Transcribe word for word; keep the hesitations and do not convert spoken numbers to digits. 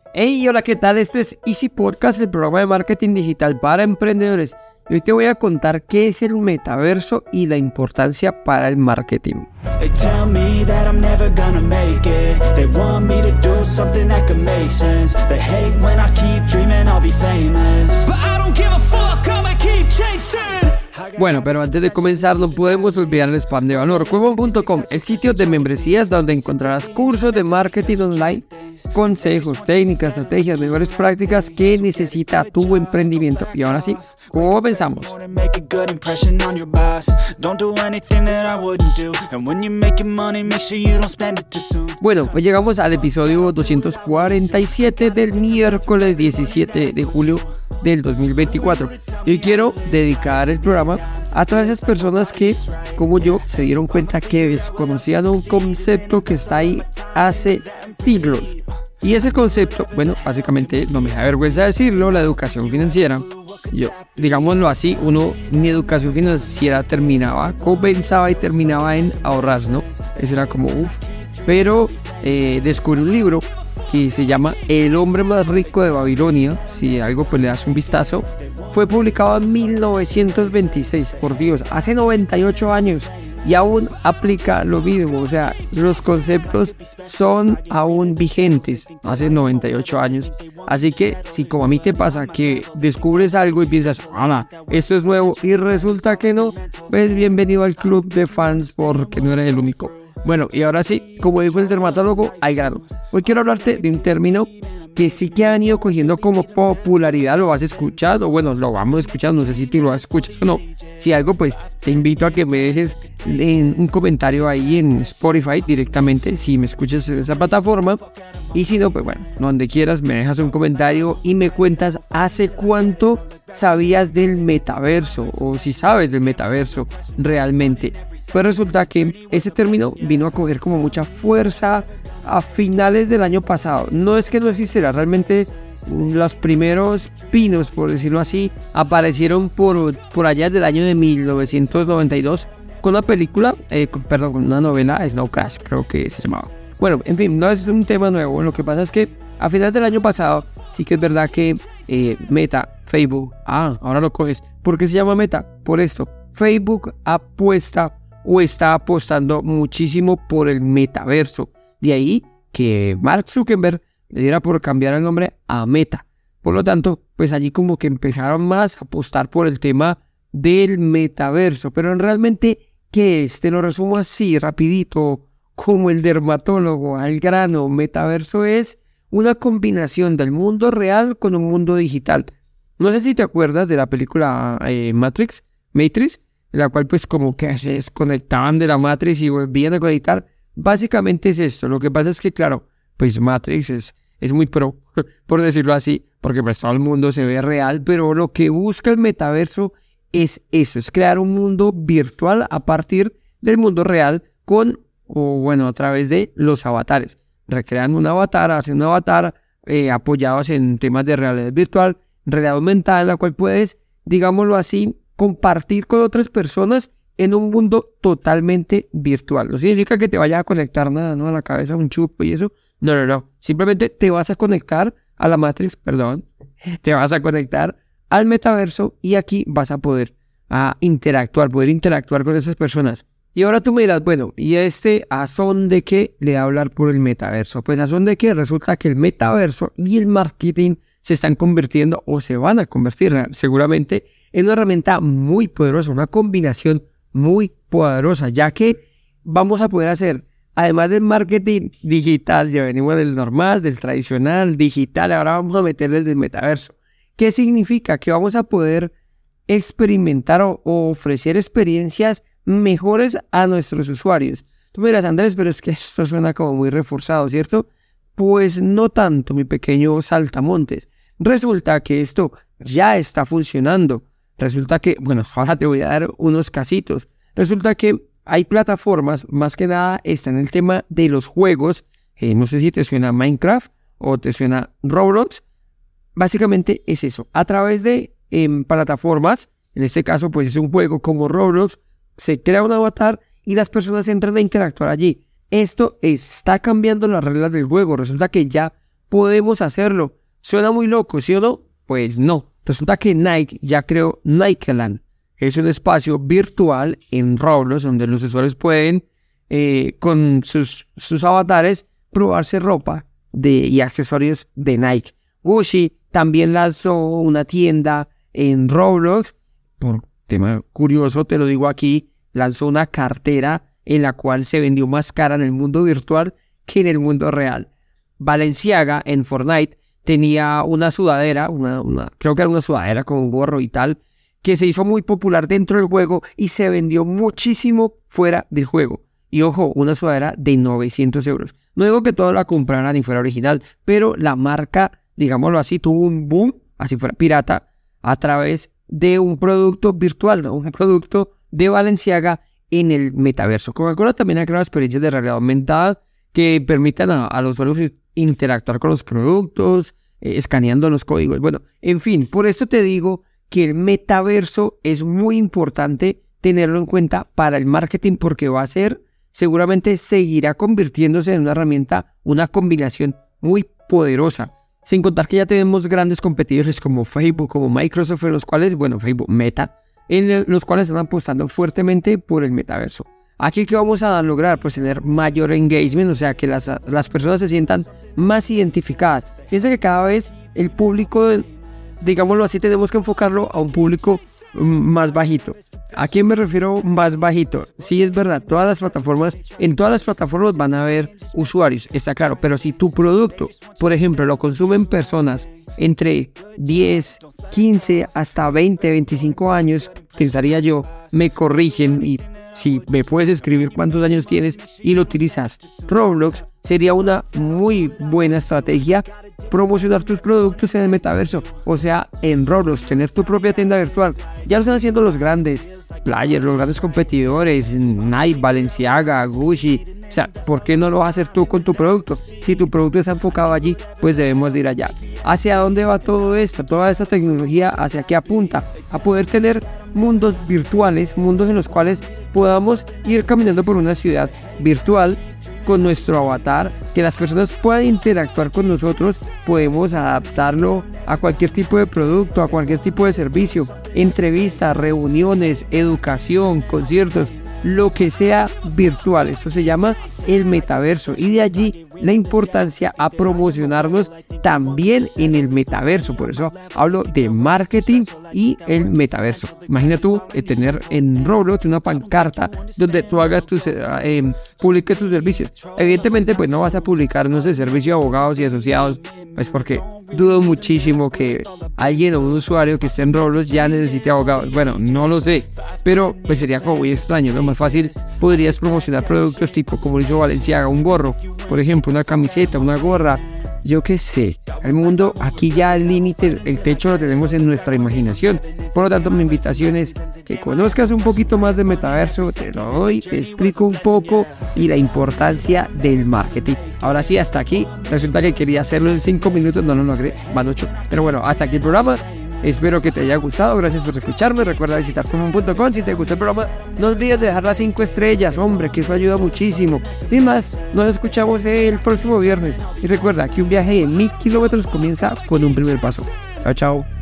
Hey, hola, ¿qué tal? Este es Easy Podcast, el programa de marketing digital para emprendedores. Y hoy te voy a contar qué es el metaverso y la importancia para el marketing. They tell me that I'm never gonna make it. They want me to do something that could make sense. They hate when I keep dreaming I'll be famous. But I don't give a fuck, I'ma keep chasing. Bueno, pero antes de comenzar no podemos olvidar el spam de valor. Cuevon punto com, el sitio de membresías donde encontrarás cursos de marketing online, consejos, técnicas, estrategias, mejores prácticas que necesita tu emprendimiento. Y ahora sí, comenzamos. Bueno, hoy llegamos al episodio doscientos cuarenta y siete del miércoles diecisiete de julio del dos mil veinticuatro. Y quiero dedicar el programa a todas esas personas que, como yo, se dieron cuenta que desconocían un concepto que está ahí hace siglos. Y ese concepto, bueno, básicamente no me da vergüenza decirlo, la educación financiera. Yo, digámoslo así, uno, mi educación financiera terminaba, comenzaba y terminaba en ahorrar, ¿no? Ese era como uff. Pero eh, descubrí un libro que se llama El hombre más rico de Babilonia. Si algo, pues le das un vistazo. Fue publicado en mil novecientos veintiséis, por Dios, hace noventa y ocho años. Y aún aplica lo mismo, o sea, los conceptos son aún vigentes hace noventa y ocho años. Así que si como a mí te pasa que descubres algo y piensas, ¡hala! Esto es nuevo y resulta que no, pues bienvenido al club de fans porque no eres el único. Bueno, y ahora sí, como dijo el dermatólogo, al grano. Hoy quiero hablarte de un término que sí que han ido cogiendo como popularidad. Lo vas escuchando, o bueno, lo vamos escuchando, no sé si tú lo escuchas o no. Si algo, pues te invito a que me dejes en un comentario ahí en Spotify directamente, si me escuchas en esa plataforma. Y si no, pues bueno, donde quieras me dejas un comentario y me cuentas hace cuánto sabías del metaverso, o si sabes del metaverso realmente. Pues resulta que ese término vino a coger como mucha fuerza a finales del año pasado. No es que no existiera, realmente los primeros pinos, por decirlo así, aparecieron por, por allá del año de mil novecientos noventa y dos con una película, eh, con, perdón, con una novela, Snow Crash creo que se llamaba. Bueno, en fin, no es un tema nuevo. Lo que pasa es que a finales del año pasado sí que es verdad que eh, Meta, Facebook, ah, ahora lo coges. ¿Por qué se llama Meta? Por esto, Facebook apuesta o está apostando muchísimo por el metaverso. De ahí que Mark Zuckerberg le diera por cambiar el nombre a Meta. Por lo tanto, pues allí como que empezaron más a apostar por el tema del metaverso. Pero realmente, ¿qué es? Te lo resumo así, rapidito, como el dermatólogo, al grano. Metaverso es una combinación del mundo real con un mundo digital. No sé si te acuerdas de la película eh, Matrix, Matrix, en la cual pues como que se desconectaban de la Matrix y volvían a conectar. Básicamente es esto. Lo que pasa es que claro, pues Matrix es, es muy pro, por decirlo así, porque pues todo el mundo se ve real, pero lo que busca el metaverso es eso, es crear un mundo virtual a partir del mundo real con, o bueno, a través de los avatares. Recrean un avatar, hacen un avatar eh, apoyados en temas de realidad virtual, realidad aumentada, en la cual puedes, digámoslo así, compartir con otras personas en un mundo totalmente virtual. No significa que te vayas a conectar nada, ¿no? A la cabeza un chupo y eso. No, no, no. Simplemente te vas a conectar a la Matrix, perdón. Te vas a conectar al metaverso y aquí vas a poder a interactuar, poder interactuar con esas personas. Y ahora tú me dirás, bueno, ¿y este a son de qué le va a hablar por el metaverso? Pues a son de qué resulta que el metaverso y el marketing se están convirtiendo o se van a convertir seguramente en una herramienta muy poderosa, una combinación muy poderosa, ya que vamos a poder hacer, además del marketing digital, ya venimos del normal, del tradicional, digital, ahora vamos a meterle el del metaverso. ¿Qué significa? Que vamos a poder experimentar o, o ofrecer experiencias mejores a nuestros usuarios. Tú me dirás, Andrés, pero es que esto suena como muy reforzado, ¿cierto? Pues no tanto, mi pequeño saltamontes. Resulta que esto ya está funcionando. Resulta que, bueno, ahora te voy a dar unos casitos. Resulta que hay plataformas, más que nada está en el tema de los juegos. Eh, no sé si te suena Minecraft o te suena Roblox. Básicamente es eso. A través de eh, plataformas, en este caso pues es un juego como Roblox, se crea un avatar y las personas entran a interactuar allí. Esto está cambiando las reglas del juego. Resulta que ya podemos hacerlo. ¿Suena muy loco, sí o no? Pues no. Resulta que Nike ya creó Nikeland. Es un espacio virtual en Roblox donde los usuarios pueden, eh, con sus, sus avatares, probarse ropa de, y accesorios de Nike. Gucci también lanzó una tienda en Roblox. Por tema curioso, te lo digo aquí, lanzó una cartera en la cual se vendió más cara en el mundo virtual que en el mundo real. Balenciaga en Fortnite tenía una sudadera, una, una, creo que era una sudadera con un gorro y tal, que se hizo muy popular dentro del juego y se vendió muchísimo fuera del juego. Y ojo, una sudadera de novecientos euros. No digo que todos la compraran y fuera original, pero la marca, digámoslo así, tuvo un boom, así fuera pirata, a través de un producto virtual, ¿no? Un producto de Balenciaga en el metaverso. Coca-Cola también ha creado experiencias de realidad aumentada que permitan a, a los usuarios interactuar con los productos, eh, escaneando los códigos. Bueno, en fin, por esto te digo que el metaverso es muy importante tenerlo en cuenta para el marketing, porque va a ser, seguramente seguirá convirtiéndose en una herramienta, una combinación muy poderosa. Sin contar que ya tenemos grandes competidores como Facebook, como Microsoft, en los cuales, bueno, Facebook, Meta, en los cuales están apostando fuertemente por el metaverso. Aquí, ¿qué vamos a lograr? Pues tener mayor engagement, o sea, que las, las personas se sientan más identificadas. Piensa que cada vez el público, digámoslo así, tenemos que enfocarlo a un público más bajito. ¿A quién me refiero más bajito? Sí, es verdad, todas las plataformas, en todas las plataformas van a haber usuarios, está claro, pero si tu producto, por ejemplo, lo consumen personas entre diez, quince hasta veinte, veinticinco años, pensaría yo, me corrigen y si me puedes escribir cuántos años tienes y lo utilizas Roblox, sería una muy buena estrategia promocionar tus productos en el metaverso, o sea, en Roblox, tener tu propia tienda virtual. Ya lo están haciendo los grandes players, los grandes competidores, Nike, Balenciaga, Gucci. O sea, ¿por qué no lo vas a hacer tú con tu producto? Si tu producto está enfocado allí, pues debemos de ir allá. ¿Hacia dónde va todo esto? Toda esta tecnología, ¿hacia qué apunta? A poder tener mundos virtuales, mundos en los cuales podamos ir caminando por una ciudad virtual con nuestro avatar, que las personas puedan interactuar con nosotros, podemos adaptarlo a cualquier tipo de producto, a cualquier tipo de servicio, entrevistas, reuniones, educación, conciertos, lo que sea virtual. Esto se llama el metaverso, y de allí la importancia a promocionarnos también en el metaverso. Por eso hablo de marketing y el metaverso. Imagina tú eh, tener en Roblox una pancarta donde tú hagas tus, eh, eh, publiques tus servicios. Evidentemente pues no vas a publicar, no sé, servicio de abogados y asociados, pues porque dudo muchísimo que alguien o un usuario que esté en Roblox ya necesite abogados. Bueno, no lo sé, pero pues sería como muy extraño. Lo más fácil, podrías promocionar productos tipo, como hizo Balenciaga, un gorro, por ejemplo, una camiseta, una gorra, yo qué sé. El mundo, aquí ya el límite, el techo lo tenemos en nuestra imaginación. Por lo tanto, mi invitación es que conozcas un poquito más de metaverso, te lo doy, te explico un poco y la importancia del marketing. Ahora sí, hasta aquí. Resulta que quería hacerlo en cinco minutos, no, no lo logré, van ocho. Pero bueno, hasta aquí el programa. Espero que te haya gustado, gracias por escucharme. Recuerda visitar común punto com. Si te gustó el programa, no olvides de dejar las cinco estrellas, hombre, que eso ayuda muchísimo. Sin más, nos escuchamos el próximo viernes. Y recuerda que un viaje de mil kilómetros comienza con un primer paso. Chao, chao.